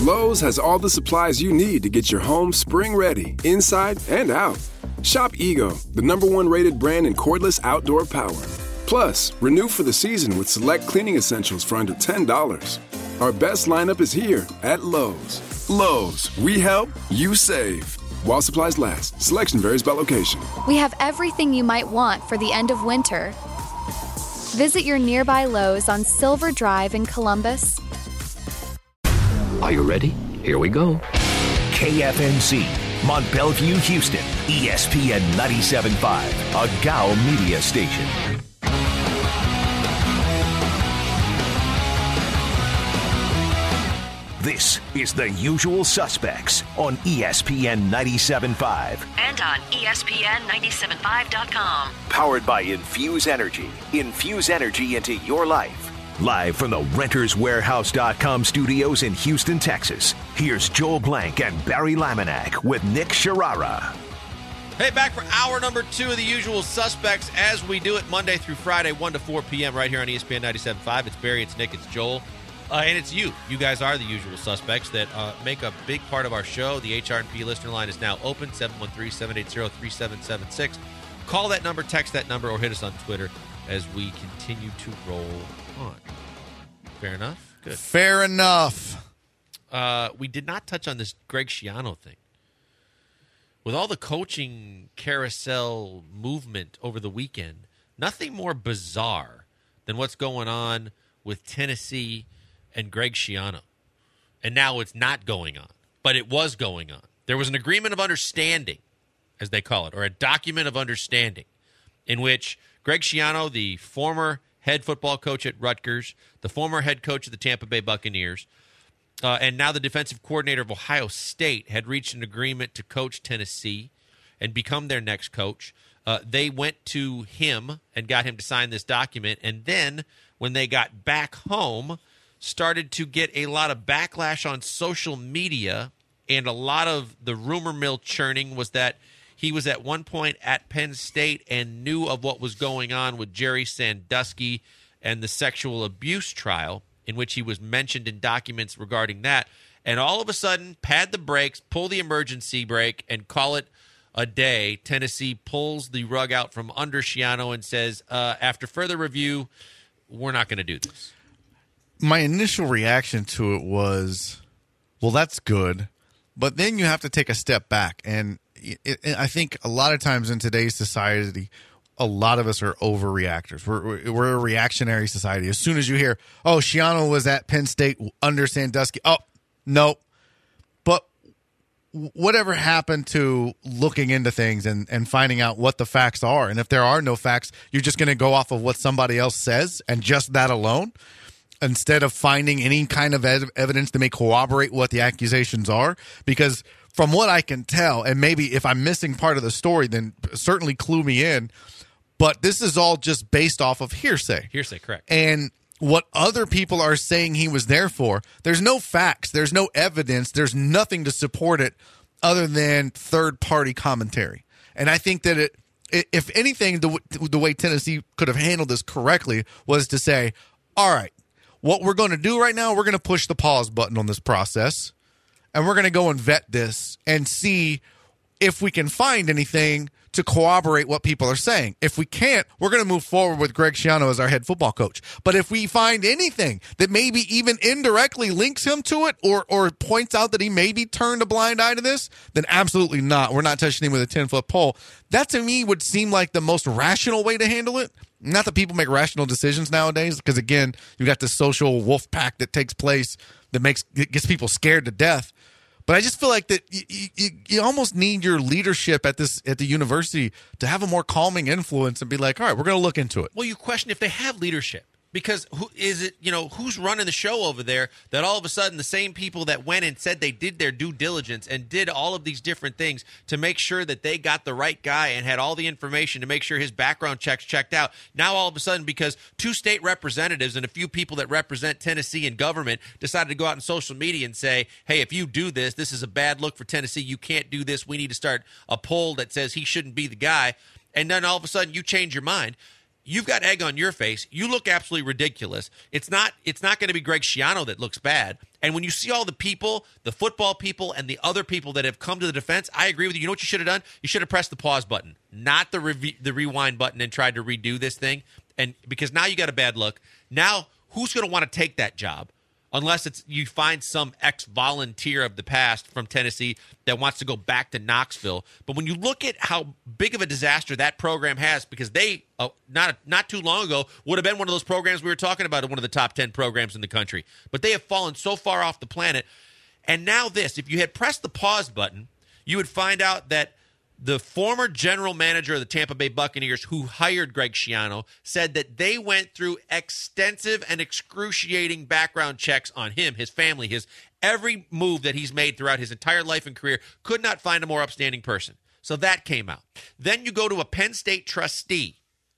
Lowe's has all the supplies you need to get your home spring ready, inside and out. Shop Ego, the #1 rated brand in cordless outdoor power. Plus, renew for the season with select cleaning essentials for under $10. Our best lineup is here at Lowe's. Lowe's, we help, you save. While supplies last, selection varies by location. We have everything you might want for the end of winter. Visit your nearby Lowe's on Silver Drive in Columbus. Are you ready? Here we go. KFNC, Mont Belvieu, Houston, ESPN 97.5, a GOW media station. This is The Usual Suspects on ESPN 97.5. And on ESPN975.com. Powered by Infuse Energy. Infuse energy into your life. Live from the RentersWarehouse.com studios in Houston, Texas. Here's Joel Blank and Barry Laminack with Nick Sharara. Hey, back for hour number 2 of The Usual Suspects as we do it Monday through Friday, 1 to 4 p.m. right here on ESPN 97.5. It's Barry, it's Nick, it's Joel. And it's you. You guys are the usual suspects that make a big part of our show. The HR&P listener line is now open, 713-780-3776. Call that number, text that number, or hit us on Twitter as we continue to roll on. Fair enough? Good. Fair enough. We did not touch on this Greg Schiano thing. With all the coaching carousel movement over the weekend, nothing more bizarre than what's going on with Tennessee and Greg Schiano. And now it's not going on, but it was going on. There was an agreement of understanding, as they call it, or a document of understanding, in which Greg Schiano, the former head football coach at Rutgers, the former head coach of the Tampa Bay Buccaneers, and now the defensive coordinator of Ohio State, had reached an agreement to coach Tennessee and become their next coach. They went to him and got him to sign this document, and then when they got back home, started to get a lot of backlash on social media, and a lot of the rumor mill churning was that he was at one point at Penn State and knew of what was going on with Jerry Sandusky and the sexual abuse trial, in which he was mentioned in documents regarding that. And all of a sudden, pad the brakes, pull the emergency brake, and call it a day. Tennessee pulls the rug out from under Schiano and says, after further review, we're not going to do this. My initial reaction to it was, well, that's good. But then you have to take a step back. And I think a lot of times in today's society, a lot of us are overreactors. We're a reactionary society. As soon as you hear, oh, Schiano was at Penn State under Sandusky. Oh, no. But whatever happened to looking into things and finding out what the facts are? And if there are no facts, you're just going to go off of what somebody else says and just that alone, instead of finding any kind of evidence that may corroborate what the accusations are. Because from what I can tell, and maybe if I'm missing part of the story, then certainly clue me in, but this is all just based off of hearsay. Hearsay, correct. And what other people are saying he was there for, there's no facts, there's no evidence, there's nothing to support it other than third-party commentary. And I think that if anything, the way Tennessee could have handled this correctly was to say, all right, what we're going to do right now, we're going to push the pause button on this process, and we're going to go and vet this and see if we can find anything to corroborate what people are saying. If we can't, we're going to move forward with Greg Schiano as our head football coach. But if we find anything that maybe even indirectly links him to it or points out that he maybe turned a blind eye to this, then absolutely not. We're not touching him with a 10-foot pole. That to me would seem like the most rational way to handle it. Not that people make rational decisions nowadays, because again, you've got this social wolf pack that takes place that gets people scared to death. But I just feel like that you almost need your leadership at the university to have a more calming influence and be like, all right, we're going to look into it. Well, you question if they have leadership. Because who's running the show over there that all of a sudden the same people that went and said they did their due diligence and did all of these different things to make sure that they got the right guy and had all the information to make sure his background checks checked out. Now all of a sudden, because 2 state representatives and a few people that represent Tennessee in government decided to go out on social media and say, hey, if you do this, this is a bad look for Tennessee. You can't do this. We need to start a poll that says he shouldn't be the guy. And then all of a sudden you change your mind. you've got egg on your face. You look absolutely ridiculous. It's not going to be Greg Schiano that looks bad. And when you see all the people, the football people and the other people that have come to the defense, I agree with you. You know what you should have done? You should have pressed the pause button, not the rewind button, and tried to redo this thing. And because now you got a bad look. Now, who's going to want to take that job? Unless you find some ex-volunteer of the past from Tennessee that wants to go back to Knoxville. But when you look at how big of a disaster that program has, because they, not too long ago, would have been one of those programs we were talking about, one of the top 10 programs in the country. But they have fallen so far off the planet. And now this, if you had pressed the pause button, you would find out that the former general manager of the Tampa Bay Buccaneers, who hired Greg Schiano, said that they went through extensive and excruciating background checks on him, his family, his every move that he's made throughout his entire life and career. Could not find a more upstanding person. So that came out. Then you go to a Penn State trustee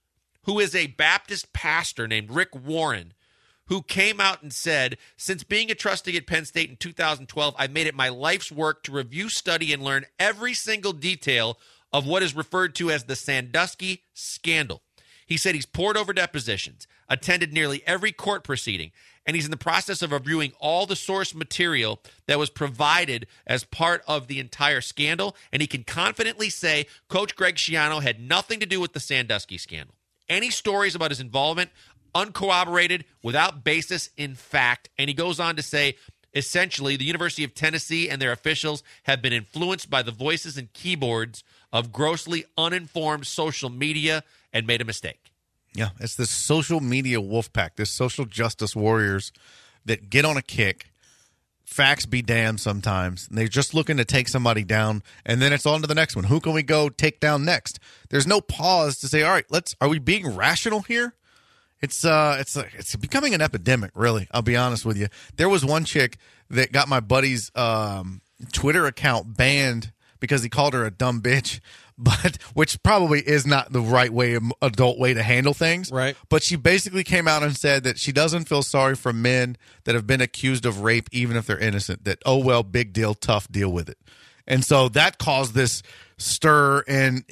who is a Baptist pastor named Rick Warren, who came out and said, since being a trustee at Penn State in 2012, I've made it my life's work to review, study, and learn every single detail of what is referred to as the Sandusky scandal. He said he's pored over depositions, attended nearly every court proceeding, and he's in the process of reviewing all the source material that was provided as part of the entire scandal, and he can confidently say Coach Greg Schiano had nothing to do with the Sandusky scandal. Any stories about his involvement, uncorroborated, without basis in fact. And he goes on to say, essentially, the University of Tennessee and their officials have been influenced by the voices and keyboards of grossly uninformed social media and made a mistake. Yeah, it's this social media wolf pack, this social justice warriors that get on a kick. Facts be damned sometimes. And they're just looking to take somebody down, and then it's on to the next one. Who can we go take down next? There's no pause to say, all right, are we being rational here? It's becoming an epidemic, really. I'll be honest with you. There was one chick that got my buddy's Twitter account banned because he called her a dumb bitch, but which probably is not the right way, adult way to handle things. Right. But she basically came out and said that she doesn't feel sorry for men that have been accused of rape, even if they're innocent. That, oh well, big deal, tough, deal with it. And so that caused this stir.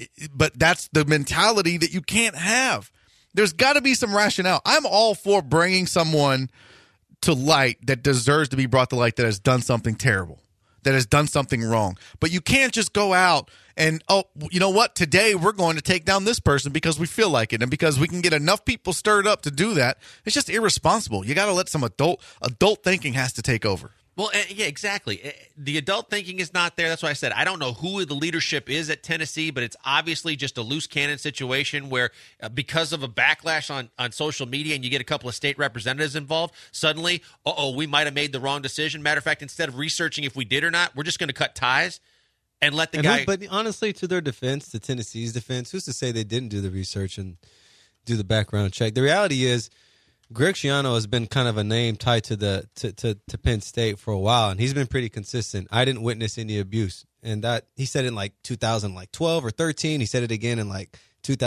But that's the mentality that you can't have. There's got to be some rationale. I'm all for bringing someone to light that deserves to be brought to light, that has done something terrible, that has done something wrong. But you can't just go out and, oh, you know what? Today we're going to take down this person because we feel like it and because we can get enough people stirred up to do that. It's just irresponsible. You got to let some adult thinking has to take over. Well, yeah, exactly. The adult thinking is not there. That's why I said I don't know who the leadership is at Tennessee, but it's obviously just a loose cannon situation where because of a backlash on social media and you get a couple of state representatives involved, suddenly, we might have made the wrong decision. Matter of fact, instead of researching if we did or not, we're just going to cut ties and let the guy. But honestly, to their defense, to Tennessee's defense, who's to say they didn't do the research and do the background check? The reality is, Greg Schiano has been kind of a name tied to Penn State for a while, and he's been pretty consistent. I didn't witness any abuse, and that he said in like 2012 or 13. He said it again in like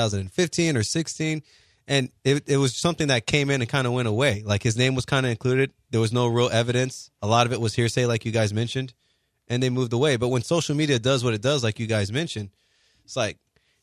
2015 or 16, and it was something that came in and kind of went away. Like his name was kind of included. There was no real evidence. A lot of it was hearsay, like you guys mentioned, and they moved away. But when social media does what it does, like you guys mentioned, it's like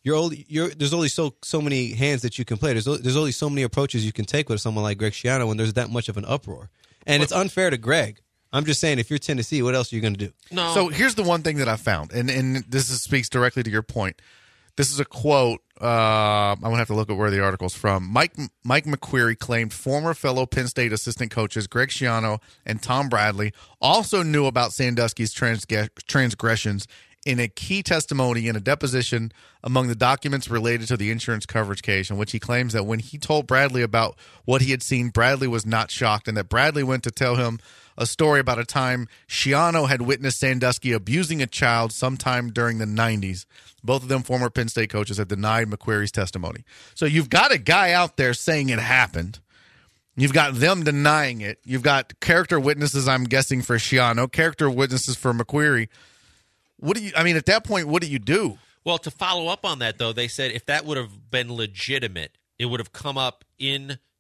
there's only so many hands that you can play. There's only so many approaches you can take with someone like Greg Schiano when there's that much of an uproar. And it's unfair to Greg. I'm just saying, if you're Tennessee, what else are you going to do? No. So here's the one thing that I found, and this speaks directly to your point. This is a quote. I'm going to have to look at where the article's from. Mike McQueary claimed former fellow Penn State assistant coaches Greg Schiano and Tom Bradley also knew about Sandusky's transgressions in a key testimony in a deposition among the documents related to the insurance coverage case, in which he claims that when he told Bradley about what he had seen, Bradley was not shocked, and that Bradley went to tell him a story about a time Schiano had witnessed Sandusky abusing a child sometime during the 90s. Both of them former Penn State coaches have denied McQuarrie's testimony. So you've got a guy out there saying it happened. You've got them denying it. You've got character witnesses, I'm guessing, for Schiano, character witnesses for McQuarrie. At that point, what do you do? Well, to follow up on that, though, they said if that would have been legitimate, it would have come up in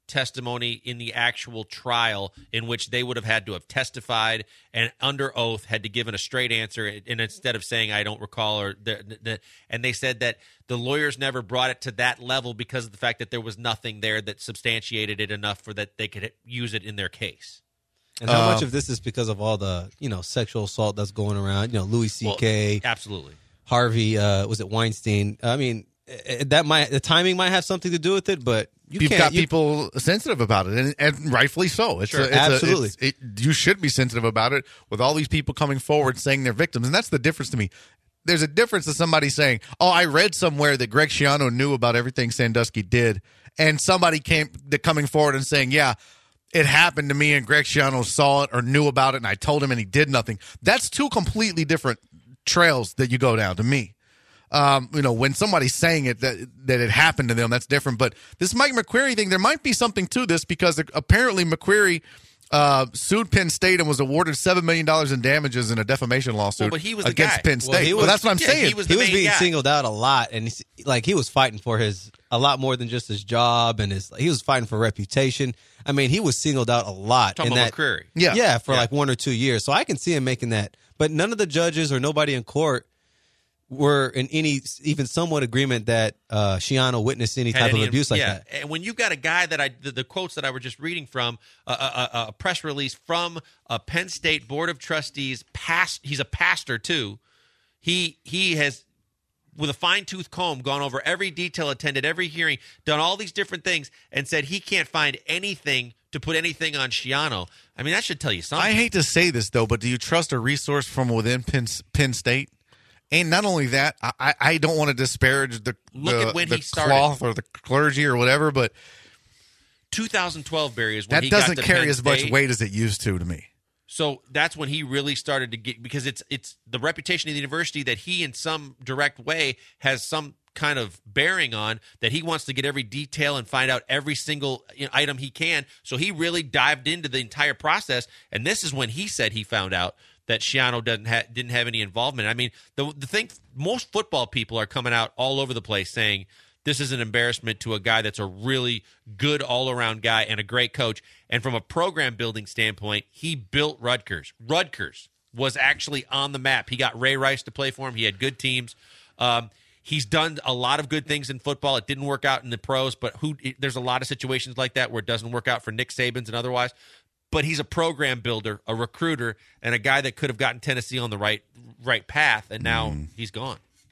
testimony in the actual trial in which they would have had to have testified and under oath had to give a straight answer, and instead of saying I don't recall, and they said that the lawyers never brought it to that level because of the fact that there was nothing there that substantiated it enough for that they could use it in their case. And how much of this is because of all the sexual assault that's going around? Louis C.K. Well, absolutely. Harvey, was it Weinstein? I mean, the timing might have something to do with it, but you've got people sensitive about it, and rightfully so. Absolutely. You should be sensitive about it with all these people coming forward saying they're victims, and that's the difference to me. There's a difference to somebody saying, "Oh, I read somewhere that Greg Schiano knew about everything Sandusky did," and somebody coming forward and saying, "Yeah, it happened to me, and Greg Schiano saw it or knew about it, and I told him, and he did nothing." That's two completely different trails that you go down to me. When somebody's saying it that it happened to them, that's different. But this Mike McQueary thing, there might be something to this because apparently McQueary sued Penn State and was awarded $7 million in damages in a defamation lawsuit against Penn State. Well, that's what I'm saying. He was being singled out a lot, and he was fighting for a lot more than just his job, and he was fighting for reputation. I mean, he was singled out a lot. Talking about McQueary. Yeah, for like 1 or 2 years. So I can see him making that. But none of the judges or nobody in court were in any even somewhat agreement that Schiano witnessed any type of abuse like that. And when you got a guy that the quotes that I were just reading from a press release from a Penn State Board of Trustees, he's a pastor too. He has, with a fine-tooth comb, gone over every detail, attended every hearing, done all these different things, and said he can't find anything to put anything on Schiano. I mean, that should tell you something. I hate to say this, though, but do you trust a resource from within Penn State? And not only that, I don't want to disparage the cloth or the clergy or whatever, but 2012, Barry, is when that doesn't carry as much weight as it used to me. So that's when he really started to get, because it's the reputation of the university that he in some direct way has some kind of bearing on, that he wants to get every detail and find out every single item he can. So he really dived into the entire process, and this is when he said he found out that Schiano didn't have any involvement. I mean, the thing, most football people are coming out all over the place saying this is an embarrassment to a guy that's a really good all-around guy and a great coach. And from a program building standpoint, he built Rutgers. Rutgers was actually on the map. He got Ray Rice to play for him. He had good teams. He's done a lot of good things in football. It didn't work out in the pros, but there's a lot of situations like that where it doesn't work out for Nick Sabans and otherwise. But he's a program builder, a recruiter, and a guy that could have gotten Tennessee on the right path, and now he's gone.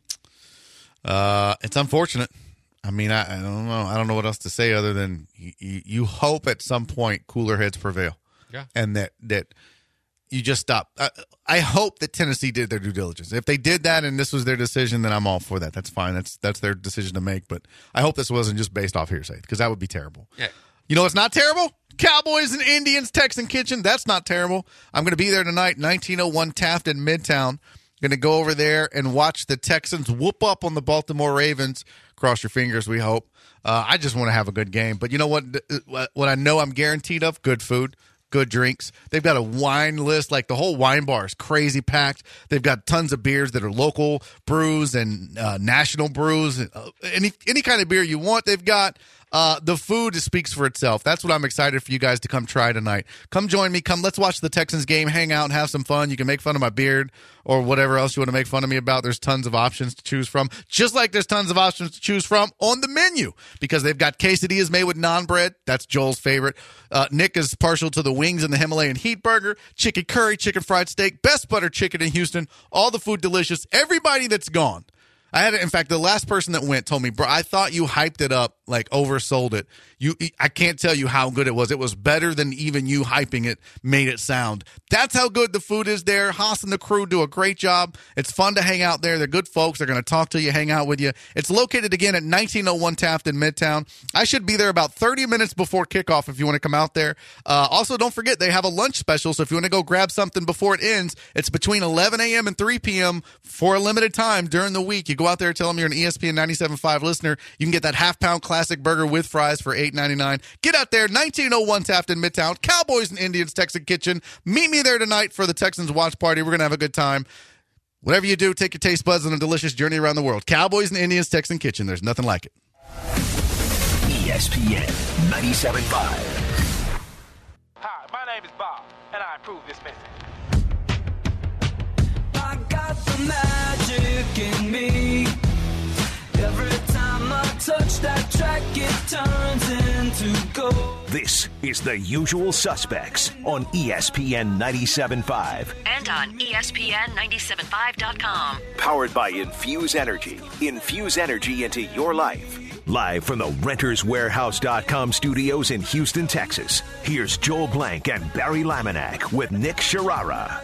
It's unfortunate. I mean, I don't know. I don't know what else to say other than you hope at some point cooler heads prevail. Yeah. And that you just stop. I hope that Tennessee did their due diligence. If they did that and this was their decision, then I'm all for that. That's fine. That's their decision to make. But I hope this wasn't just based off hearsay, because that would be terrible. Yeah. You know what's not terrible? Cowboys and Indians, Texan Kitchen. That's not terrible. I'm going to be there tonight, 1901 Taft in Midtown. Going to go over there and watch the Texans whoop up on the Baltimore Ravens. Cross your fingers, we hope. I just want to have a good game. But you know what I know I'm guaranteed of? Good food, good drinks. They've got a wine list. Like, the whole wine bar is crazy packed. They've got tons of beers that are local brews and national brews. Any kind of beer you want, they've got. The food speaks for itself. That's what I'm excited for you guys to come try tonight. Come join me. Let's watch the Texans game, hang out, and have some fun. You can make fun of my beard or whatever else you want to make fun of me about. There's tons of options to choose from, just like there's tons of options to choose from on the menu, because they've got quesadillas made with naan bread. That's Joel's favorite. Nick is partial to the wings and the Himalayan heat burger, chicken curry, chicken fried steak, best butter chicken in Houston. All the food delicious. Everybody that's gone. In fact, the last person that went told me, bro, I thought you hyped it up, like oversold it. I can't tell you how good it was. It was better than even you hyping it made it sound. That's how good the food is there. Haas and the crew do a great job. It's fun to hang out there. They're good folks. They're going to talk to you, hang out with you. It's located again at 1901 Taft in Midtown. I should be there about 30 minutes before kickoff if you want to come out there. Also, don't forget, they have a lunch special, so if you want to go grab something before it ends, it's between 11 a.m. and 3 p.m. for a limited time during the week. You go out there, tell them you're an ESPN 97.5 listener. You can get that half-pound classic burger with fries for $8.99. Get out there, 1901 Taft in Midtown. Cowboys and Indians Texan Kitchen. Meet me there tonight for the Texans watch party. We're going to have a good time. Whatever you do, take your taste buds on a delicious journey around the world. Cowboys and Indians Texan Kitchen. There's nothing like it. ESPN 97.5. Hi, my name is Bob, and I approve this message. I got the magic in me. Every time I touch that track, it turns into gold. This is The Usual Suspects on ESPN 97.5. And on ESPN975.com. Powered by Infuse Energy. Infuse energy into your life. Live from the RentersWarehouse.com studios in Houston, Texas. Here's Joel Blank and Barry Laminack with Nick Sharara.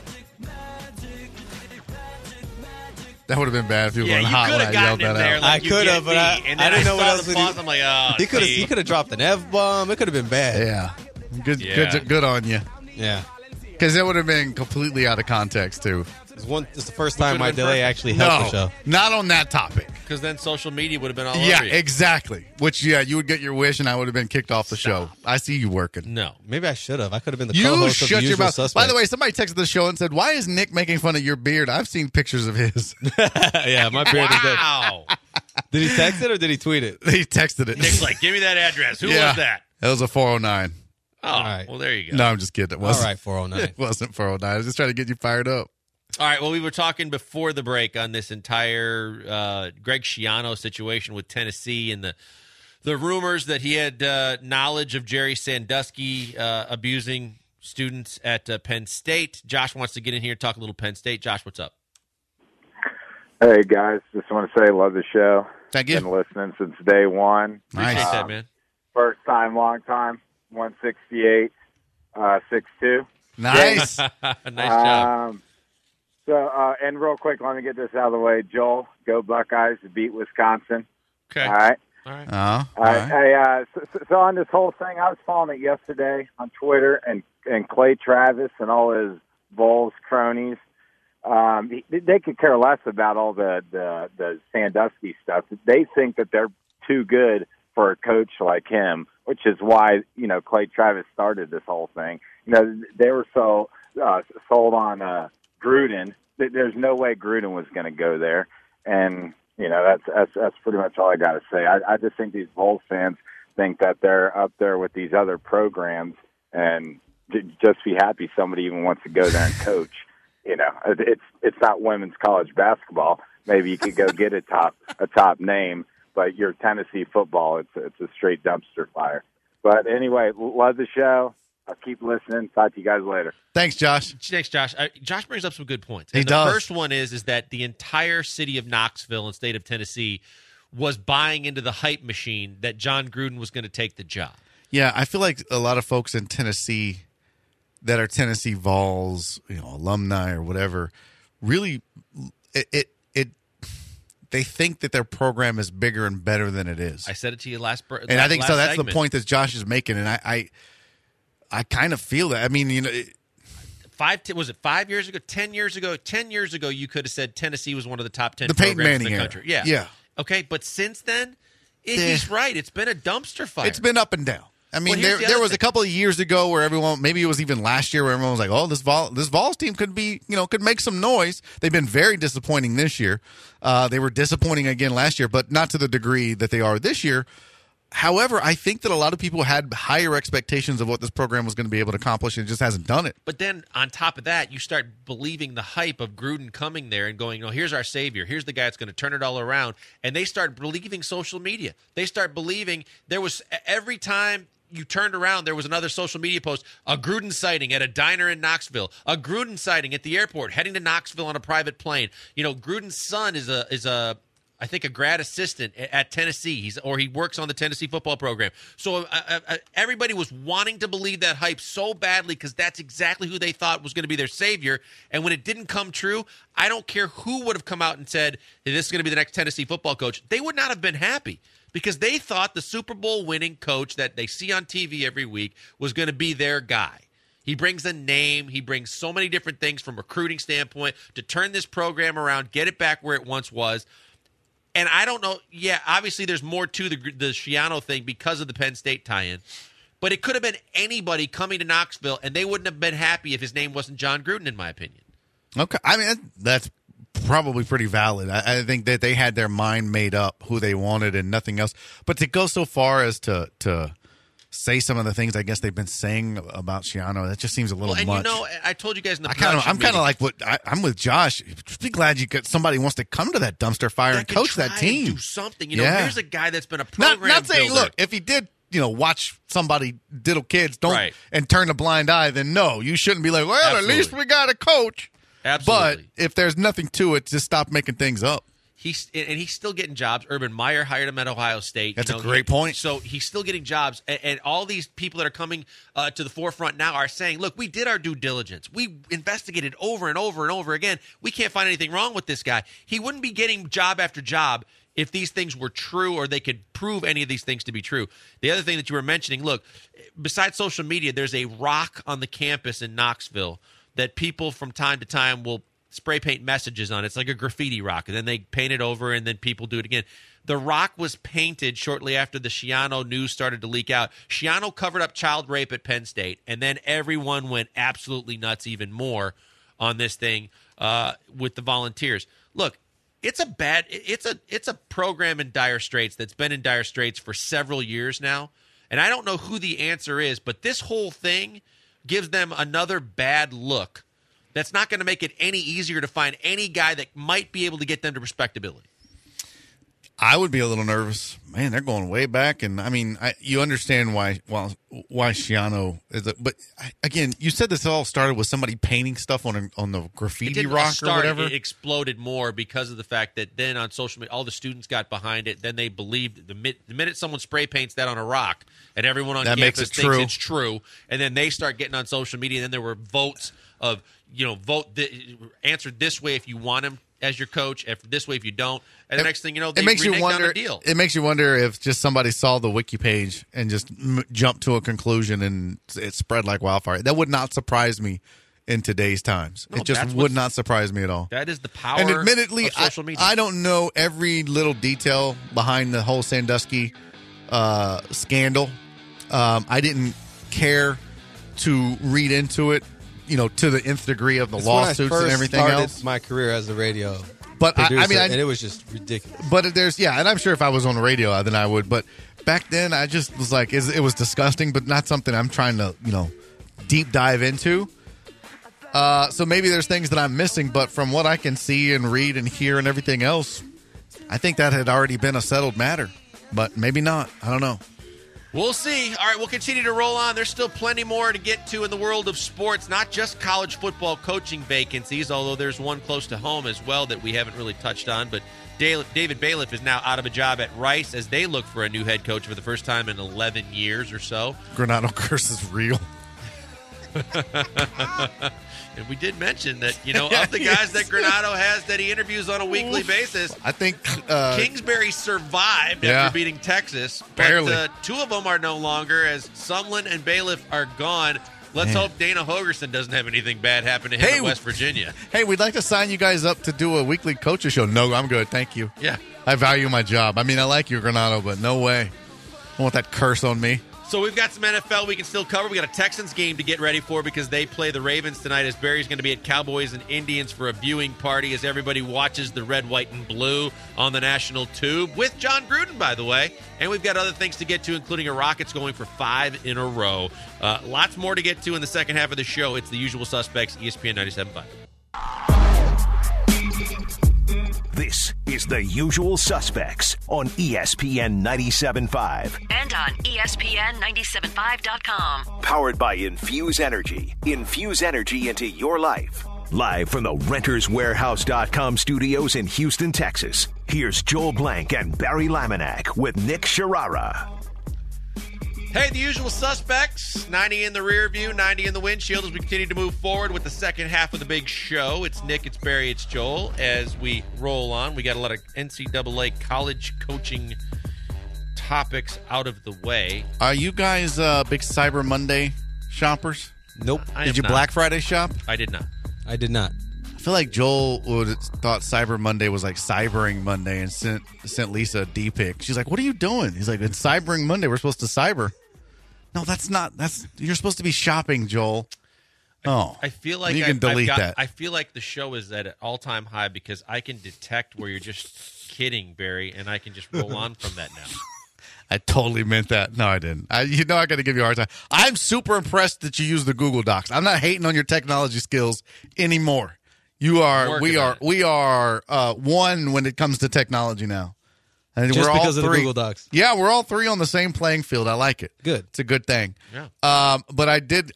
That would have been bad if you were going you hot could when have I yelled gotten that in there. out. Like I could have, but I didn't know what else would would I'm like, oh, He could have dropped an F-bomb. It could have been bad. Yeah. Yeah. Good on you. Yeah. Because it would have been completely out of context, too. It's the first time my been delay perfect. actually helped the show. Not on that topic. Because then social media would have been all Yeah, over you. exactly. Which, you would get your wish, and I would have been kicked off the show. I see you working. No. Maybe I should have. I could have been the You co-host of shut The your Usual mouth. Suspects. By the way, somebody texted the show and said, "Why is Nick making fun of your beard?" I've seen pictures of his. Yeah, my beard is good. Wow. Did he text it or did he tweet it? He texted it. Nick's like, give me that address. Who Yeah. was that? It was a 409. Oh, right. well, there you go. No, I'm just kidding. It All wasn't. right, 409. It wasn't 409. I was just trying to get you fired up. All right, well, we were talking before the break on this entire Greg Schiano situation with Tennessee and the rumors that he had knowledge of Jerry Sandusky abusing students at Penn State. Josh wants to get in here and talk a little Penn State. Josh, what's up? Hey, guys. Just want to say I love the show. Thank you. Been listening since day one. Appreciate Nice. that, man. First time, long time. 168, 6'2". Nice. Nice job. And real quick, let me get this out of the way. Joel, go Buckeyes to beat Wisconsin. Okay. All right. All right. All All right. Hey, so on this whole thing, I was following it yesterday on Twitter, and Clay Travis and all his Vols cronies, they could care less about all the Sandusky stuff. They think that they're too good for a coach like him, which is why, Clay Travis started this whole thing. They were so sold on Gruden. There's no way Gruden was going to go there. And, that's pretty much all I got to say. I just think these Vols fans think that they're up there with these other programs and just be happy somebody even wants to go there and coach. It's not women's college basketball. Maybe you could go get a top name, but your Tennessee football, it's a straight dumpster fire. But anyway, love the show. I'll keep listening. Talk to you guys later. Thanks, Josh. Thanks, Josh. Josh brings up some good points. He And does. The first one is that the entire city of Knoxville and state of Tennessee was buying into the hype machine that John Gruden was going to take the job. Yeah, I feel like a lot of folks in Tennessee that are Tennessee Vols, alumni or whatever, really, they think that their program is bigger and better than it is. I said it to you last. And I think so. That's segment. the point that Josh is making, and I kind of feel that. I mean, Was it 5 years ago? 10 years ago? 10 years ago, you could have said Tennessee was one of the top 10 the Peyton programs Manning in the era. country. Yeah. Yeah. Okay, but since then, he's right. It's been a dumpster fire. It's been up and down. I mean, Well, here's the there other was a thing. couple of years ago where everyone, maybe it was even last year, where everyone was like, "Oh, this Vols team could be, could make some noise." They've been very disappointing this year. They were disappointing again last year, but not to the degree that they are this year. However, I think that a lot of people had higher expectations of what this program was going to be able to accomplish, and it just hasn't done it. But then on top of that, you start believing the hype of Gruden coming there and going, here's our savior. Here's the guy that's going to turn it all around. And they start believing social media. They start believing there was every time you turned around, there was another social media post, a Gruden sighting at a diner in Knoxville, a Gruden sighting at the airport, heading to Knoxville on a private plane. Gruden's son is I think a grad assistant at Tennessee. He works on the Tennessee football program. So everybody was wanting to believe that hype so badly because that's exactly who they thought was going to be their savior. And when it didn't come true, I don't care who would have come out and said, hey, this is going to be the next Tennessee football coach. They would not have been happy because they thought the Super Bowl winning coach that they see on TV every week was going to be their guy. He brings a name. He brings so many different things from a recruiting standpoint to turn this program around, get it back where it once was. And I don't know. Yeah, obviously there's more to the Schiano thing because of the Penn State tie-in. But it could have been anybody coming to Knoxville, and they wouldn't have been happy if his name wasn't John Gruden, in my opinion. Okay. I mean, that's probably pretty valid. I think that they had their mind made up who they wanted and nothing else. But to go so far as to say some of the things I guess they've been saying about Schiano, that just seems a little much. I told you guys in the I'm kind of like I'm with Josh. Just be glad somebody wants to come to that dumpster fire and coach that team. Do something. Here's a guy that's been a program not saying, builder. look, if he did, watch somebody diddle kids, and turn a blind eye, then no, you shouldn't be like, well, Absolutely. At least we got a coach. Absolutely. But if there's nothing to it, just stop making things up. He's still getting jobs. Urban Meyer hired him at Ohio State. That's a great point. So he's still getting jobs. And all these people that are coming to the forefront now are saying, look, we did our due diligence. We investigated over and over and over again. We can't find anything wrong with this guy. He wouldn't be getting job after job if these things were true or they could prove any of these things to be true. The other thing that you were mentioning, look, besides social media, there's a rock on the campus in Knoxville that people from time to time will spray paint messages on. It's like a graffiti rock, and then they paint it over, and then people do it again. The rock was painted shortly after the Schiano news started to leak out. Schiano covered up child rape at Penn State, and then everyone went absolutely nuts even more on this thing with the Volunteers. Look, it's a program in dire straits that's been in dire straits for several years now, and I don't know who the answer is, but this whole thing gives them another bad look. That's not going to make it any easier to find any guy that might be able to get them to respectability. I would be a little nervous. Man, they're going way back, and I mean, you understand why Schiano is. But again, you said this all started with somebody painting stuff on the graffiti rock or whatever. It exploded more because of the fact that then on social media, all the students got behind it. Then they believed the minute someone spray paints that on a rock, and everyone on campus thinks it's true, and then they start getting on social media. And then there were votes of answer this way if you want him as your coach, this way if you don't, and the next thing you know, they renege on the deal. It makes you wonder if just somebody saw the wiki page and just jumped to a conclusion and it spread like wildfire. That would not surprise me in today's times. No, it just would not surprise me at all. That is the power and admittedly, of social media. I don't know every little detail behind the whole Sandusky scandal. I didn't care to read into it, to the nth degree of the lawsuits and everything else. My career as a radio producer, and it was just ridiculous. But and I'm sure if I was on the radio, then I would. But back then, I just was like, it was disgusting, but not something I'm trying to, deep dive into. So maybe there's things that I'm missing, but from what I can see and read and hear and everything else, I think that had already been a settled matter. But maybe not. I don't know. We'll see. All right, we'll continue to roll on. There's still plenty more to get to in the world of sports, not just college football coaching vacancies, although there's one close to home as well that we haven't really touched on. But David Bailiff is now out of a job at Rice as they look for a new head coach for the first time in 11 years or so. Granado curse is real. And we did mention that, of the guys that Granado has that he interviews on a weekly basis, I think Kingsbury survived after beating Texas. Barely. But two of them are no longer, as Sumlin and Bailiff are gone. Let's hope Dana Hogerson doesn't have anything bad happen to him in West Virginia. Hey, we'd like to sign you guys up to do a weekly coaches show. No, I'm good. Thank you. Yeah. I value my job. I mean, I like you, Granado, but no way. I don't want that curse on me. So we've got some NFL we can still cover. We got a Texans game to get ready for because they play the Ravens tonight, as Barry's going to be at Cowboys and Indians for a viewing party as everybody watches the red, white, and blue on the national tube with John Gruden, by the way. And we've got other things to get to, including a Rockets going for 5 in a row. Lots more to get to in the second half of the show. It's the usual suspects, ESPN 97.5. This is The Usual Suspects on ESPN 97.5. And on ESPN975.com. Powered by Infuse Energy. Infuse energy into your life. Live from the RentersWarehouse.com studios in Houston, Texas. Here's Joel Blank and Barry Laminack with Nick Sharara. Hey, the usual suspects, 90 in the rear view, 90 in the windshield as we continue to move forward with the second half of the big show. It's Nick, it's Barry, it's Joel. As we roll on, we got a lot of NCAA college coaching topics out of the way. Are you guys big Cyber Monday shoppers? Nope. Did you Black Friday shop? I did not. I did not. I feel like Joel would have thought Cyber Monday was like Cybering Monday and sent Lisa a D-pic. She's like, what are you doing? He's like, it's Cybering Monday. We're supposed to cyber. No, that's not. You're supposed to be shopping, Joel. Oh, I feel like you can delete that. I feel like the show is at an all-time high because I can detect where you're just kidding, Barry, and I can just roll on from that now. I totally meant that. No, I didn't. I got to give you a hard time. I'm super impressed that you use the Google Docs. I'm not hating on your technology skills anymore. We are one when it comes to technology now. And Just we're because all of three, the Google Docs. Yeah, we're all three on the same playing field. I like it. Good. It's a good thing. Yeah. But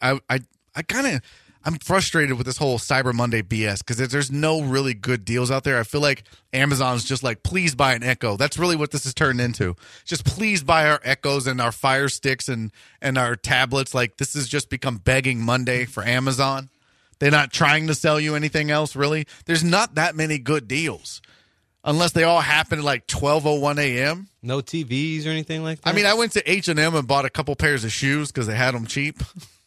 I'm frustrated with this whole Cyber Monday BS because there's no really good deals out there. I feel like Amazon's just like, please buy an Echo. That's really what this has turned into. Just please buy our Echoes and our Fire Sticks and our tablets. Like, this has just become begging Monday for Amazon. They're not trying to sell you anything else, really. There's not that many good deals. Unless they all happen at like 12:01 a.m. No TVs or anything like that? I mean, I went to H&M and bought a couple pairs of shoes because they had them cheap.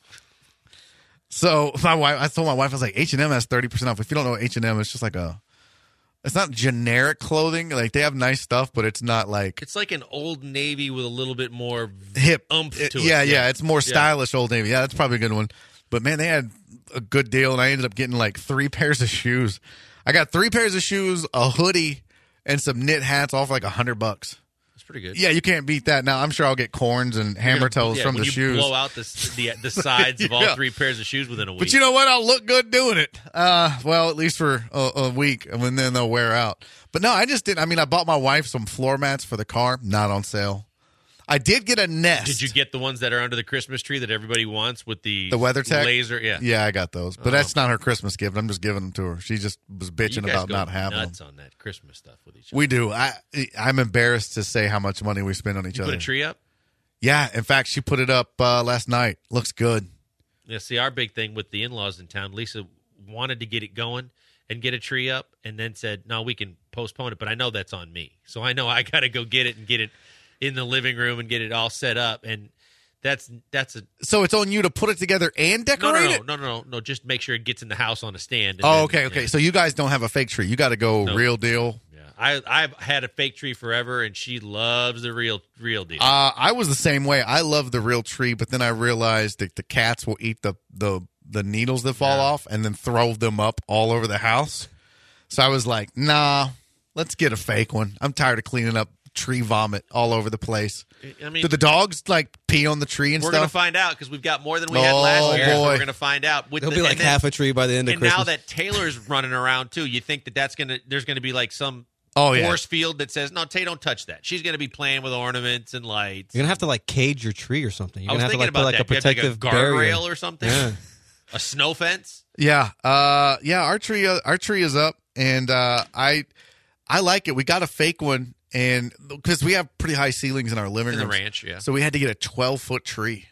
So I told my wife, I was like, H&M has 30% off. If you don't know H&M, it's just like it's not generic clothing. Like, they have nice stuff, but it's not like. It's like an Old Navy with a little bit more hip oomph to it. Yeah. It's more stylish Old Navy. Yeah, that's probably a good one. But man, they had a good deal, and I ended up getting like 3 pairs of shoes. I got 3 pairs of shoes, a hoodie, and some knit hats, all for like $100. That's pretty good. Yeah, you can't beat that. Now I'm sure I'll get corns and hammer toes from the shoes. Blow out the sides of all 3 pairs of shoes within a week. But you know what? I'll look good doing it. Well, at least for a week, and then they'll wear out. But no, I just didn't. I mean, I bought my wife some floor mats for the car. Not on sale. I did get a Nest. Did you get the ones that are under the Christmas tree that everybody wants with the WeatherTech laser? Yeah. Yeah, I got those. But that's not her Christmas gift. I'm just giving them to her. She just was bitching about not having them. Nuts on that Christmas stuff with each other. We do. I'm embarrassed to say how much money we spend on each other. Put a tree up? Yeah. In fact, she put it up last night. Looks good. Yeah, see, our big thing with the in-laws in town, Lisa wanted to get it going and get a tree up and then said, no, we can postpone it. But I know that's on me. So I know I got to go get it and get it in the living room and get it all set up, and that's a. So it's on you to put it together and decorate it? No. Just make sure it gets in the house on a stand. Okay. Yeah. So you guys don't have a fake tree. You got to go real deal. Yeah, I've had a fake tree forever, and she loves the real deal. I was the same way. I love the real tree, but then I realized that the cats will eat the needles that fall off and then throw them up all over the house. So I was like, nah, let's get a fake one. I'm tired of cleaning up tree vomit all over the place. I mean, do the dogs like pee on the tree and we're stuff? We're going to find out because we've got more than we had last year. Boy. So we're going to find out. There'll be like half a tree by the end of Christmas. And now that Taylor's running around too, you think there's going to be like some force field that says, no, Tay, don't touch that. She's going to be playing with ornaments and lights. You're going to have to like cage your tree or something. You're I was going to have thinking to like about put like that. a protective guardrail or something. Yeah. A snow fence. Yeah. Our tree is up, and I like it. We got a fake one. And because we have pretty high ceilings in our living room, the ranch, yeah. So we had to get a 12-foot tree,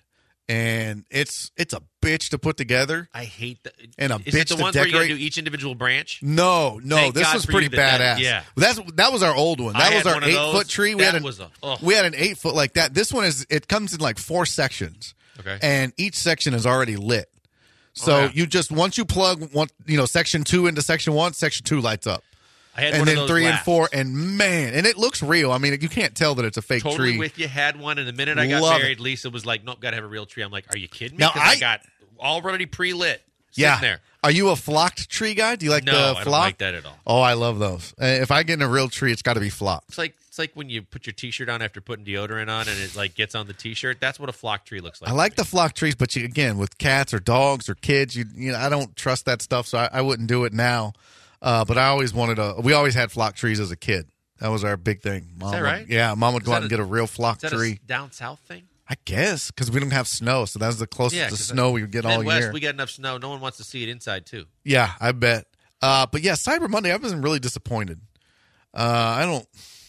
and it's a bitch to put together. I hate that. And Is it the ones decorate. where you do each individual branch? No. This was pretty badass. Yeah, that was our old one. That was our 8-foot tree. We had an 8-foot like that. This one comes in like 4 sections. Okay, and each section is already lit. So you just once you plug section 2 into section 1, section 2 lights up. I had and one then of those 3 last. and 4, and it looks real. I mean, you can't tell that it's a fake totally tree. With you, had one, and the minute I got married, Lisa was like, "Nope, got to have a real tree." I'm like, "Are you kidding me?" Now, Because I got already pre-lit. Yeah. There. Are you a flocked tree guy? Do you like the flock? I don't like that at all. Oh, I love those. If I get in a real tree, it's got to be flocked. It's like when you put your T-shirt on after putting deodorant on, and it like gets on the T-shirt. That's what a flock tree looks like. I like the flock trees, but again, with cats or dogs or kids, I don't trust that stuff, so I wouldn't do it now. But I always we always had flock trees as a kid. That was our big thing. Is that right? Mom would go out and get a real flock tree. Is that a down south thing? I guess, because we don't have snow, so that's the closest to snow we would get all Midwest, year. we got enough snow. No one wants to see it inside, too. Yeah, I bet. But yeah, Cyber Monday, I wasn't really disappointed. I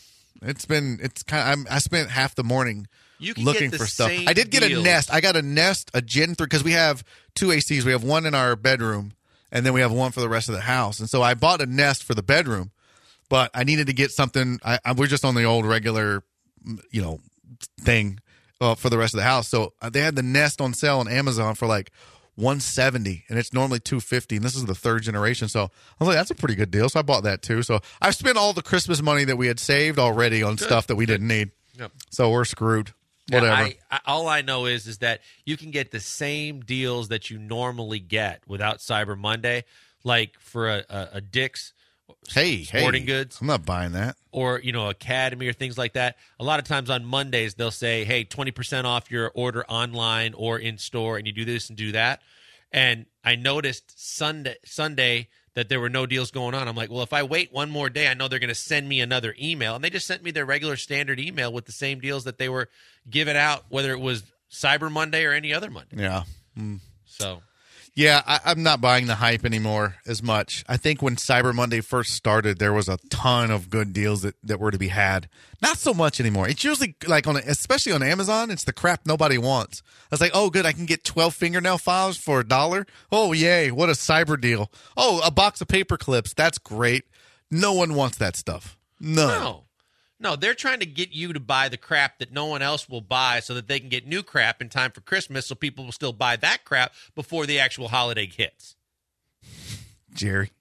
spent half the morning looking for stuff. I did get a Nest. I got a Nest, a Gen 3, because we have 2 ACs. We have one in our bedroom, and then we have one for the rest of the house. And so I bought a Nest for the bedroom, but I needed to get something. We're just on the old regular, thing for the rest of the house. So they had the Nest on sale on Amazon for like $170, and it's normally $250, and this is the 3rd generation. So I was like, that's a pretty good deal. So I bought that too. So I've spent all the Christmas money that we had saved already on stuff that we didn't need. Yep. So we're screwed. whatever. All I know is that you can get the same deals that you normally get without Cyber Monday, like for a Dick's Sporting Goods. I'm not buying that. Or, Academy or things like that. A lot of times on Mondays, they'll say, hey, 20% off your order online or in store, and you do this and do that. And I noticed Sunday that there were no deals going on. I'm like, well, if I wait one more day, I know they're going to send me another email. And they just sent me their regular standard email with the same deals that they were giving out, whether it was Cyber Monday or any other Monday. Yeah. So... Yeah, I'm not buying the hype anymore as much. I think when Cyber Monday first started, there was a ton of good deals that were to be had. Not so much anymore. It's usually like especially on Amazon, it's the crap nobody wants. I was like, oh, good, I can get 12 fingernail files for $1. Oh, yay, what a cyber deal. Oh, a box of paper clips. That's great. No one wants that stuff. None. No, they're trying to get you to buy the crap that no one else will buy so that they can get new crap in time for Christmas so people will still buy that crap before the actual holiday hits. Jerry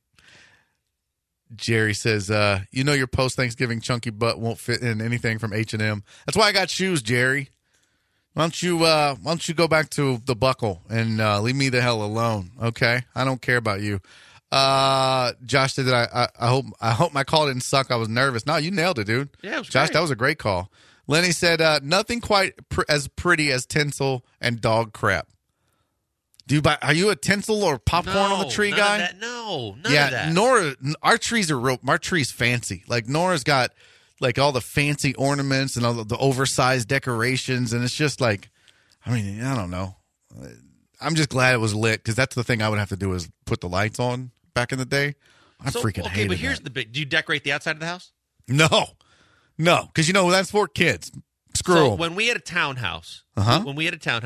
says, your post-Thanksgiving chunky butt won't fit in anything from H&M. That's why I got shoes, Jerry. Why don't you go back to the buckle and leave me the hell alone, okay? I don't care about you. Josh said that I hope my call didn't suck. I was nervous. No, you nailed it, dude. Yeah, it was Josh, great. That was a great call. Lenny said nothing quite as pretty as tinsel and dog crap. Are you a tinsel or popcorn on the tree none guy? Of that. No, none of that. Nora, our trees fancy. Like Nora's got like all the fancy ornaments and all the oversized decorations, and it's just like, I don't know. I'm just glad it was lit because that's the thing I would have to do is put the lights on back in the day. I freaking hated but here's that. the big. Do you decorate the outside of the house? No, because that's for kids. Screw So 'em. when we had a townhouse, and when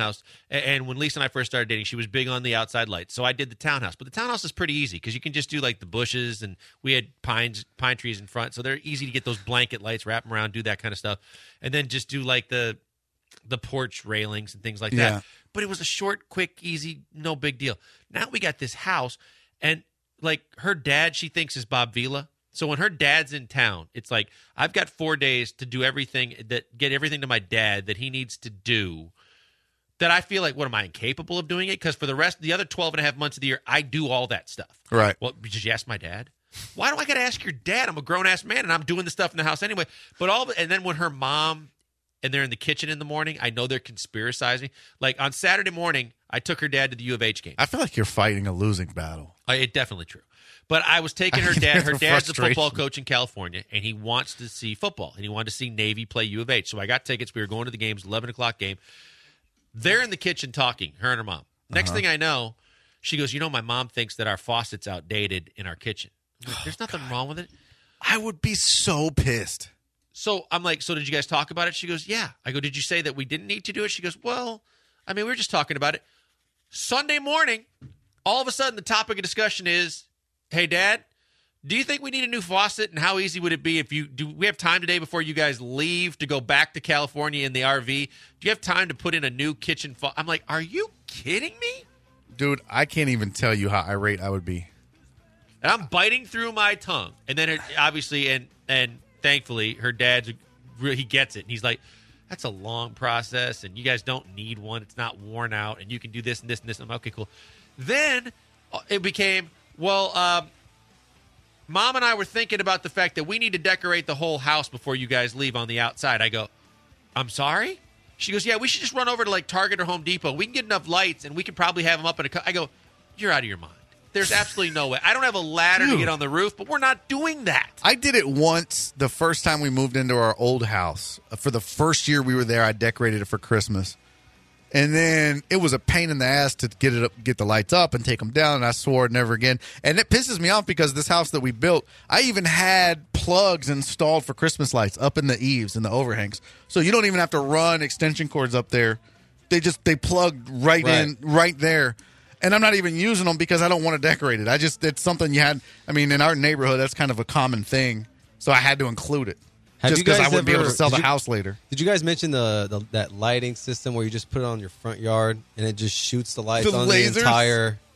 Lisa and I first started dating, she was big on the outside lights. So I did the townhouse, but the townhouse is pretty easy because you can just do like the bushes, and we had pine trees in front, so they're easy to get those blanket lights, wrap them around, do that kind of stuff, and then just do like the porch railings and things like Yeah. that. But it was a short, quick, easy, no big deal. Now we got this house, and like her dad, she thinks is Bob Vila. So when her dad's in town, it's like I've got 4 days to do get everything to my dad that he needs to do. That I feel like, what am I incapable of doing it? Because for the other 12 and a half months of the year, I do all that stuff. Right. Well, did you ask my dad? Why do I got to ask your dad? I'm a grown ass man and I'm doing the stuff in the house anyway. And then when her mom and they're in the kitchen in the morning, I know they're conspiracizing. Like on Saturday morning, I took her dad to the U of H game. I feel like you're fighting a losing battle. It's definitely true. But I was taking her dad. Her dad's a frustration. football coach in California, and he wants to see football, and he wanted to see Navy play U of H. So I got tickets. We were going to the games, 11 o'clock game. They're in the kitchen talking, her and her mom. Next thing I know, she goes, my mom thinks that our faucet's outdated in our kitchen. I'm like, there's nothing wrong with it. I would be so pissed. So I'm like, so did you guys talk about it? She goes, yeah. I go, did you say that we didn't need to do it? She goes, well, we were just talking about it. Sunday morning, all of a sudden the topic of discussion is, hey, Dad, do you think we need a new faucet, and how easy would it be do we have time today before you guys leave to go back to California in the RV? Do you have time to put in a new kitchen faucet? I'm like, are you kidding me? Dude, I can't even tell you how irate I would be. And I'm biting through my tongue. And then obviously, and thankfully, her dad's he gets it. And he's like, that's a long process, and you guys don't need one. It's not worn out, and you can do this and this and this. I'm like, okay, cool. Then it became, Mom and I were thinking about the fact that we need to decorate the whole house before you guys leave on the outside. I go, I'm sorry? She goes, yeah, we should just run over to like Target or Home Depot. We can get enough lights, and we can probably have them up in I go, you're out of your mind. There's absolutely no way. I don't have a ladder to get on the roof, but we're not doing that. I did it once the first time we moved into our old house. For the first year we were there, I decorated it for Christmas. And then it was a pain in the ass to get the lights up and take them down, and I swore never again. And it pisses me off because this house that we built, I even had plugs installed for Christmas lights up in the eaves and the overhangs. So you don't even have to run extension cords up there. They plug in right there. And I'm not even using them because I don't want to decorate it. It's something you had. In our neighborhood, that's kind of a common thing. So I had to include it. Just because I wouldn't be able to sell the house later. Did you guys mention that lighting system where you just put it on your front yard and it just shoots the lights on the entire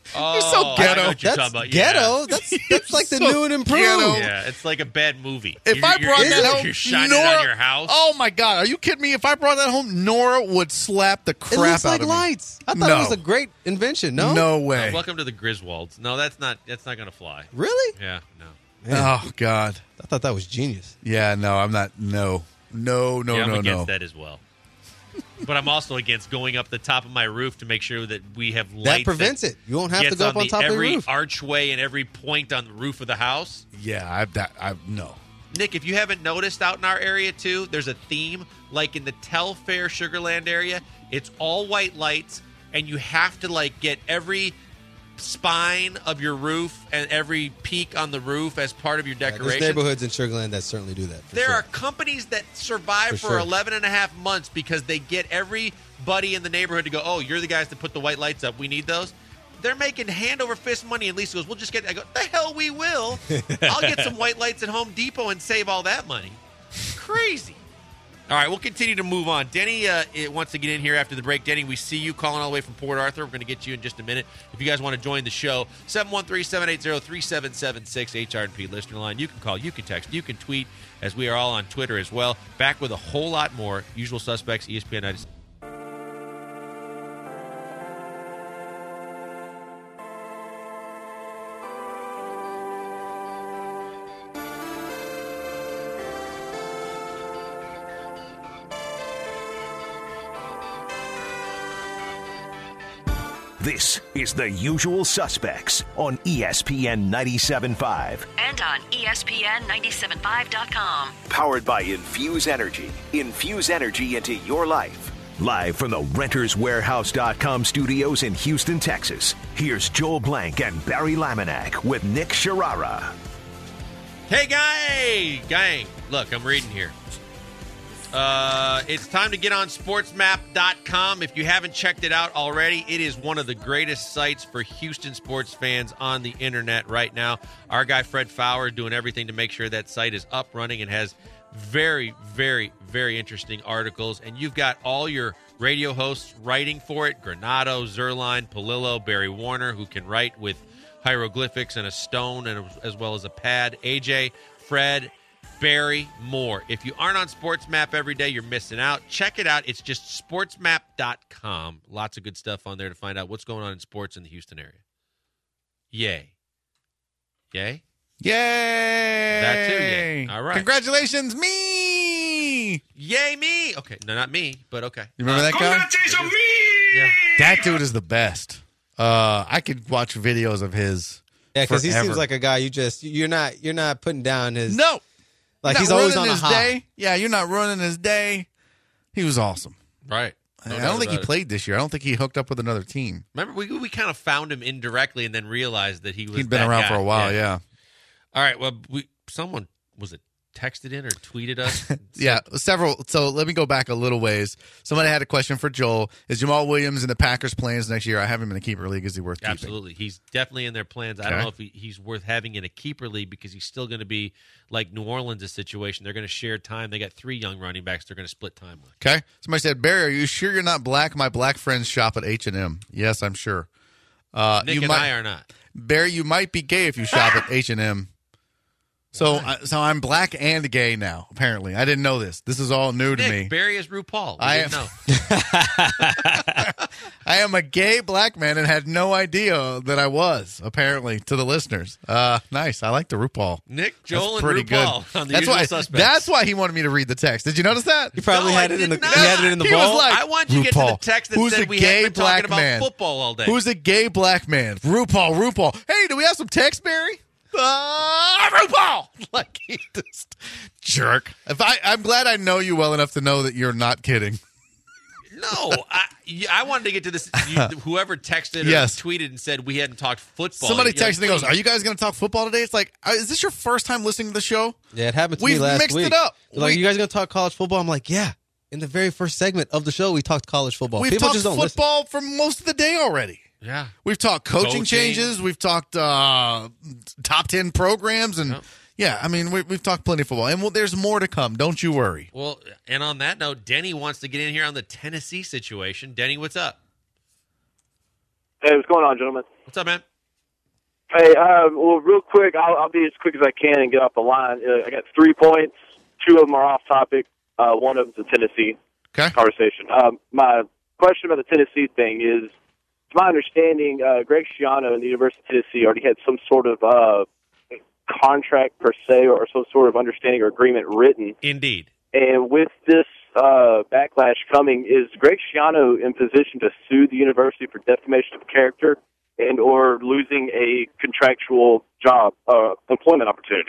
You're so I ghetto. know what you're That's talking about. ghetto. Yeah. That's like the so new and improved. ghetto. Yeah, it's like a bad movie. If I brought that home, you're shining Nora, on your house. Oh my God, are you kidding me? If I brought that home, Nora would slap the crap It looks out like of lights. I thought No. it was a great invention. No, me. No way. Welcome to the Griswolds. No, that's not going to fly. really? Yeah, no. Man, Oh God. I thought that was genius. Yeah, no, I'm not. No. Yeah, I'm against that as well. But I'm also against going up the top of my roof to make sure that we have lights. That prevents it. You won't have to gets go up on the- top of the every roof. archway and every point on the roof of the house. Yeah, no. Nick, if you haven't noticed out in our area too, there's a theme. Like in the Telfair Sugarland area, it's all white lights, and you have to like get every spine of your roof and every peak on the roof as part of your There's decoration. neighborhoods in Sugarland that certainly do that. There sure. are companies that survive For for sure. 11 and a half months because they get everybody in the neighborhood to go, oh, you're the guys that put the white lights up. We need those. They're making hand over fist money, and Lisa goes, we'll just get. I go, the hell we will. I'll get some white lights at Home Depot and save all that money. Crazy. All right, we'll continue to move on. Denny wants to get in here after the break. Denny, we see you calling all the way from Port Arthur. We're going to get you in just a minute. If you guys want to join the show, 713-780-3776, HRP listener line. You can call, you can text, you can tweet, as we are all on Twitter as well. Back with a whole lot more. Usual Suspects, ESPN 96. This is The Usual Suspects on ESPN 97.5. And on ESPN975.com. Powered by Infuse Energy. Infuse energy into your life. Live from the RentersWarehouse.com studios in Houston, Texas. Here's Joel Blank and Barry Laminack with Nick Sharara. Hey, gang. Look, I'm reading here. It's time to get on sportsmap.com. If you haven't checked it out already, it is one of the greatest sites for Houston sports fans on the internet right now. Our guy Fred Fowler doing everything to make sure that site is up, running, and has very, very, very interesting articles. And you've got all your radio hosts writing for it. Granado, Zerline, Palillo, Barry Warner, who can write with hieroglyphics and a stone and as well as a pad. AJ, Fred, Barry, more. If you aren't on SportsMap every day, you're missing out. Check it out. It's just sportsmap.com. Lots of good stuff on there to find out what's going on in sports in the Houston area. Yay. Yay? Yay! That too, yay. All right. Congratulations, me! Yay, me! Okay, no, not me, but okay. You remember that guy? Congratulations, me! Yeah. That dude is the best. I could watch videos of his. Yeah, because he forever. seems like a guy you're not putting down his. No. Like Not he's always on ruining a his high. day. Yeah, you're not running his day. He was awesome. Right. No I doubt don't think he about it. played this year. I don't think he hooked up with another team. Remember, we kind of found him indirectly and then realized that he was He'd been that around guy. for a while, yeah. All right, well, someone, was it texted in or tweeted us? Yeah, several. So let me go back a little ways. Somebody had a question for Joel. Is Jamal Williams in the Packers' plans next year? I have him in a keeper league. Is he worth keeping? Absolutely. He's definitely in their plans. I don't know if he's worth having in a keeper league because he's still going to be like New Orleans' situation. They're going to share time. They got 3 young running backs they're going to split time with. Okay. Somebody said, Barry, are you sure you're not black? My black friends shop at H&M. Yes, I'm sure. Nick and I are not. Barry, you might be gay if you shop at H&M. So I'm black and gay now, apparently. I didn't know this. This is all new to Nick, me. Barry is RuPaul. I didn't know. I am a gay black man and had no idea that I was, apparently, to the listeners. Nice. I like the RuPaul. Nick, Joel, That's pretty and RuPaul good. on the That's Usual why. Suspects. That's why he wanted me to read the text. Did you notice that? He probably No, had I it in the did not. he had it in the He was ball. like, I want you to get to the RuPaul. text that Who's said a we gay have been talking black about man? football all day. Who's a gay black man? RuPaul. Hey, do we have some text, Barry? RuPaul. Like, he just jerk. I'm glad I know you well enough to know that you're not kidding. No, I wanted to get to this. Whoever texted or Yes. tweeted and said we hadn't talked football. Somebody You're like, texted and goes, please. "Are you guys going to talk football today?" It's like, is this your first time listening to the show? Yeah, it happened to We've me last mixed week. it up. They're like, you guys gonna talk college football? I'm like, yeah. In the very first segment of the show, we talked college football. We've People talked just don't listen. football for most of the day already. Yeah. We've talked coaching Coaching. changes. We've talked top 10 programs, and Yep. yeah, I mean, we've talked plenty of football, and there's more to come. Don't you worry. Well, and on that note, Denny wants to get in here on the Tennessee situation. Denny, what's up? Hey, what's going on, gentlemen? What's up, man? Hey, well, real quick, I'll be as quick as I can and get off the line. I got 3 points. 2 of them are off topic. One of them's a Tennessee conversation. My question about the Tennessee thing is, to my understanding, Greg Schiano and the University of Tennessee already had some sort of contract per se, or some sort of understanding or agreement written. Indeed. And with this backlash coming, is Greg Schiano in position to sue the university for defamation of character and or losing a contractual job, employment opportunity?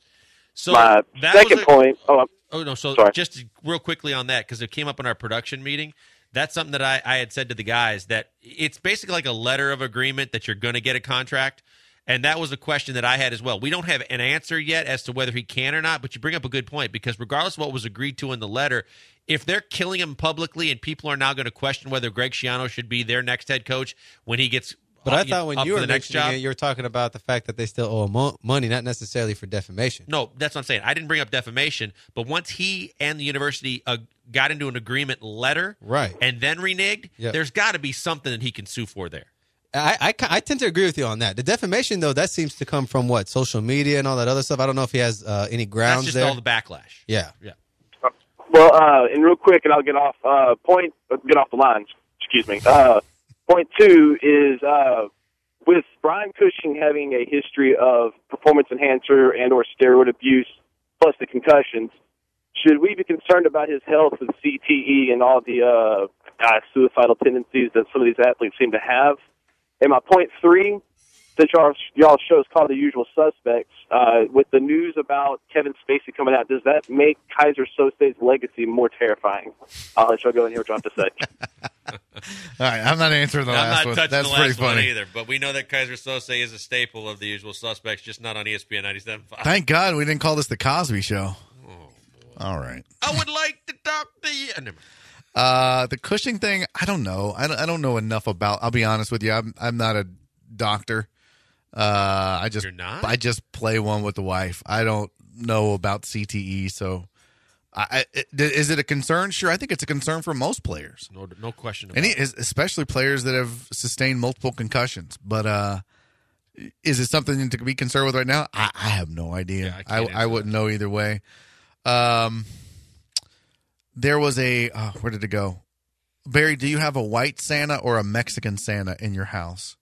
So my second point. Sorry. Just real quickly on that, because it came up in our production meeting. That's something that I had said to the guys, that it's basically like a letter of agreement that you're going to get a contract. And that was a question that I had as well. We don't have an answer yet as to whether he can or not, but you bring up a good point, because regardless of what was agreed to in the letter, if they're killing him publicly and people are now going to question whether Greg Schiano should be their next head coach when he gets But I thought when you were the next job, you were talking about the fact that they still owe money, not necessarily for defamation. No, that's what I'm saying. I didn't bring up defamation, but once he and the university got into an agreement letter, right, and then reneged, there's got to be something that he can sue for there. I tend to agree with you on that. The defamation, though, that seems to come from what? Social media and all that other stuff. I don't know if he has any grounds That's just there. all the backlash. Yeah. Well, and real quick, and I'll get off the line. Excuse me. Point 2 is with Brian Cushing having a history of performance enhancer and or steroid abuse, plus the concussions. Should we be concerned about his health with CTE and all the suicidal tendencies that some of these athletes seem to have? And my point 3, since y'all show's called The Usual Suspects, with the news about Kevin Spacey coming out, does that make Kaiser Sose's legacy more terrifying? I'll let y'all go in here with what you have to say. All right, I'm not answering the last one. I'm not touching That's the pretty last one funny. either, but we know that Kaiser Sose is a staple of The Usual Suspects, just not on ESPN 97.5. Thank God we didn't call this the Cosby Show. All right. I would like to talk to you. The Cushing thing, I don't know. I don't know enough about. I'll be honest with you. I'm not a doctor. You're not? I just play one with the wife. I don't know about CTE, so is it a concern? Sure, I think it's a concern for most players. No question about it. Especially players that have sustained multiple concussions. But is it something to be concerned with right now? I have no idea. Yeah, I wouldn't know either way. There was where did it go? Barry, do you have a white Santa or a Mexican Santa in your house?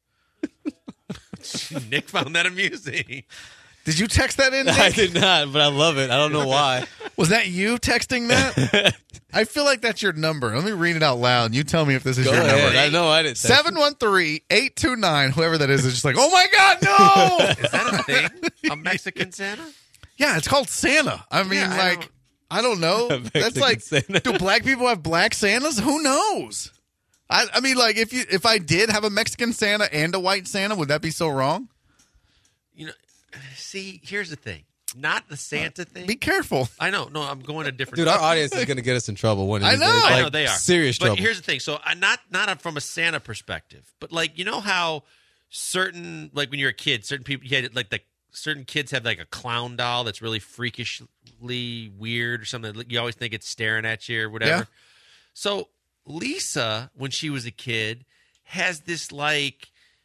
Nick found that amusing. Did you text that in, Nick? I did not, but I love it. I don't know why. Was that you texting that? I feel like that's your number. Let me read it out loud, and you tell me if this is Go your ahead. number. I know I didn't text 713-829, whoever that is just like, oh my God, no! Is that a thing? A Mexican Santa? Yeah, it's called Santa. I mean, I don't know. That's like, Santa. Do black people have black Santas? Who knows? I mean, like, if I did have a Mexican Santa and a white Santa, would that be so wrong? You know, see, here's the thing. Not the Santa thing. Be careful. I know. No, I'm going a different. Dude, our audience is going to get us in trouble one of these days. I know they are. Serious trouble. But here's the thing. So, not from a Santa perspective, but like, you know how certain, like when you're a kid, certain people, certain kids have like a clown doll that's really freakishly weird or something. You always think it's staring at you or whatever. Yeah. So Lisa, when she was a kid, has this like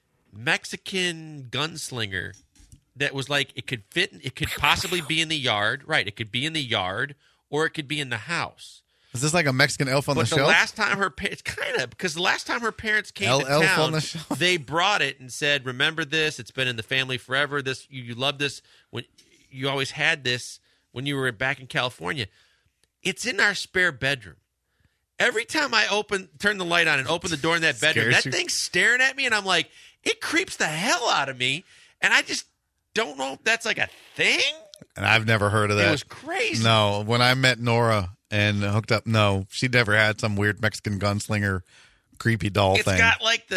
Mexican gunslinger that was like, it could possibly be in the yard. Right. It could be in the yard or it could be in the house. Is this like a Mexican elf on the shelf? But the last time the last time her parents came to elf town, on the shelf? they brought it and said, remember this, it's been in the family forever. This, you love this. When you always had this when you were back in California. It's in our spare bedroom. Every time I turn the light on and open the door in that bedroom, that thing's staring at me, and I'm like, it creeps the hell out of me, and I just don't know if that's like a thing. And I've never heard of that. It was crazy. No, when I met Nora and hooked up, no, she never had some weird Mexican gunslinger creepy doll thing. It's got like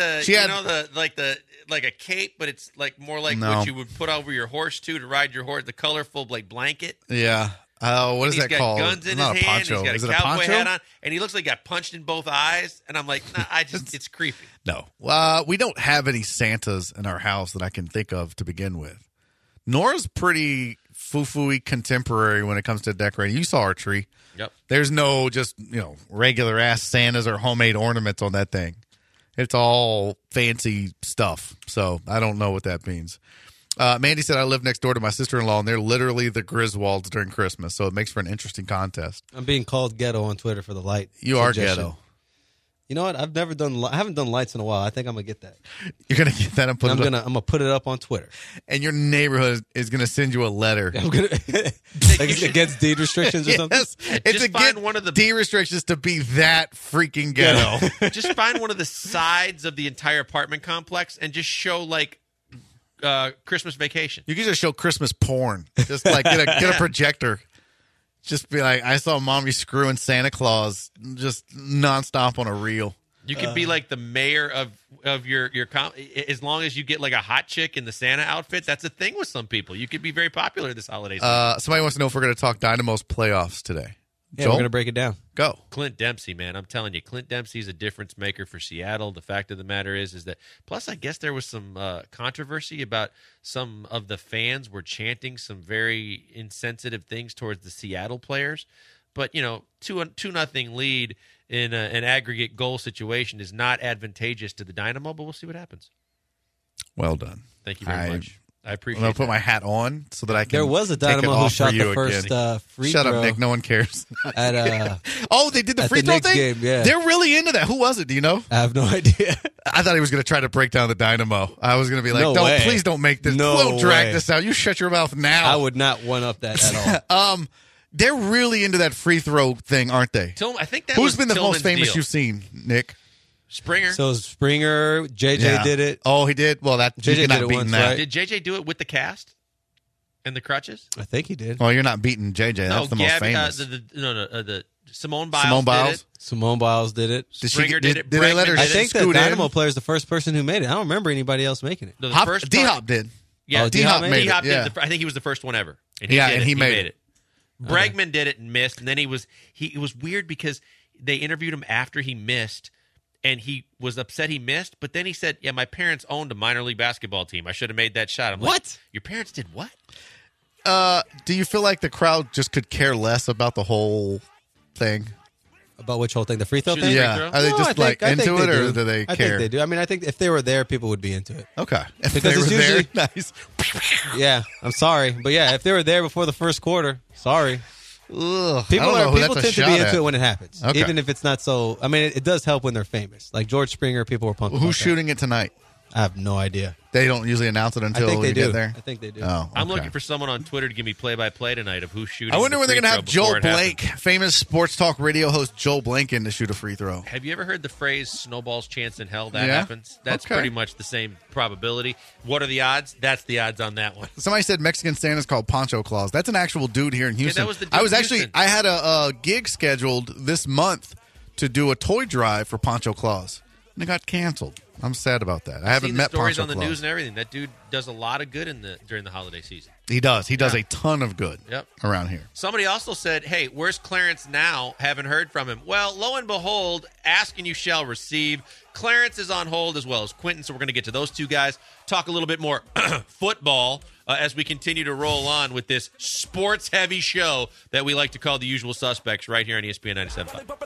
like a cape, but it's like more like what you would put over your horse to ride your horse, the colorful like blanket. Yeah. What is that called? He's got guns in Not his a hand. poncho. He's Is got it a a cowboy poncho? hat on, and he looks like he got punched in both eyes. And I'm like, nah, it's creepy. No. We don't have any Santas in our house that I can think of to begin with. Nora's pretty foo-foo-y contemporary when it comes to decorating. You saw our tree. Yep. There's no just, regular-ass Santas or homemade ornaments on that thing. It's all fancy stuff. So I don't know what that means. Mandy said, I live next door to my sister-in-law, and they're literally the Griswolds during Christmas, so it makes for an interesting contest. I'm being called ghetto on Twitter for the light. You are suggestion. ghetto. You know what? I haven't done lights in a while. I think I'm gonna get that. You're gonna get that and put it up. I'm gonna put it up on Twitter. And your neighborhood is gonna send you a letter. I'm gonna against deed restrictions or something. Yes. It's Just find one of the deed restrictions to be that freaking ghetto. Just find one of the sides of the entire apartment complex and just show like Christmas Vacation. You can just show Christmas porn. Just like get a projector. Just be like, I saw mommy screwing Santa Claus just nonstop on a reel. You could be like the mayor of your as long as you get like a hot chick in the Santa outfit. That's a thing with some people. You could be very popular this holiday season. Somebody wants to know if we're going to talk Dynamo's playoffs today. Yeah, Joel? we're gonna break it down. Go. Clint Dempsey, man, I'm telling you, Clint Dempsey's a difference maker for Seattle. The fact of the matter is that. Plus, I guess there was some controversy about some of the fans were chanting some very insensitive things towards the Seattle players. But 2-0 lead in an aggregate goal situation is not advantageous to the Dynamo. But we'll see what happens. Well done. Thank you very much. I appreciate. I'm gonna put my hat on so that I can. There was a Dynamo who shot the first free throw. Shut up, Nick. No one cares. At oh, they did the free throw Knicks thing. Game, yeah. They're really into that. Who was it? Do you know? I have no idea. I thought he was going to try to break down the Dynamo. I was going to be like, No way. please don't make this. No don't drag way. this out. You shut your mouth now. I would not one up that at all. They're really into that free throw thing, aren't they? I think that Who's was been the Tillman's most famous deal. you've seen, Nick? Springer. So Springer, JJ Yeah. did it. Oh, he did. Well, that JJ you're not did it beating once, that. right? Did JJ do it with the cast and the crutches? I think he did. Well, you're not beating JJ. That's the most famous. The Simone Biles. Simone Biles? Did it. Simone Biles did it. Springer did it. Did they let her Bregman I did it. think the scoot in? Dynamo player is the first person who made it. I don't remember anybody else making it. No, the Hop, first D-Hop did. Yeah, Oh, D-Hop made it, D-Hop did. yeah. I think he was the first one ever. And Yeah, did and it. he made it. Bregman did it and missed, and then it was weird because they interviewed him after he missed, and he was upset he missed. But then he said, "Yeah, my parents owned a minor league basketball team. I should have made that shot." I'm like, What? Your parents did what? Do you feel like the crowd just could care less about the whole thing? About which whole thing? The free throw Shoot thing? the free Yeah. throw? Are they No, just I think into it, they or do they I care? think they do. I mean, I think if they were there, people would be into it. Okay. If Because they it's were there, usually- nice. Yeah, I'm sorry, but yeah, if they were there before the first quarter, sorry. Ugh, People I don't know who people that's a tend to be shot into at. it when it happens, Okay. even if it's not so. I mean, it does help when they're famous. Like George Springer, people were pumped. Who's about shooting it tonight? that. I have no idea. They don't usually announce it I until think we they do. get there. I think they do. Oh, I'm okay. looking for someone on Twitter to give me play-by-play tonight of who's shooting. I wonder the when they're free going to throw have Joel before it Blank, happens. famous sports talk radio host Joel Blank, in to shoot a free throw. Have you ever heard the phrase "snowball's chance in hell"? That Yeah? happens. That's Okay. pretty much the same probability. What are the odds? That's the odds on that one. Somebody said Mexican Santa's called Poncho Claus. That's an actual dude here in Houston. that was the dude I was in actually Houston. I had a gig scheduled this month to do a toy drive for Poncho Claus, and it got canceled. I'm sad about that. I haven't Seen met the stories Poncho on the Claus. news and everything. That dude does a lot of good during the holiday season. He does. He does Yeah. a ton of good Yep. around here. Somebody also said, "Hey, where's Clarence now? Haven't heard from him." Well, lo and behold, ask and you shall receive. Clarence is on hold as well as Quentin, so we're going to get to those two guys. Talk a little bit more football as we continue to roll on with this sports-heavy show that we like to call The Usual Suspects right here on ESPN 97.5.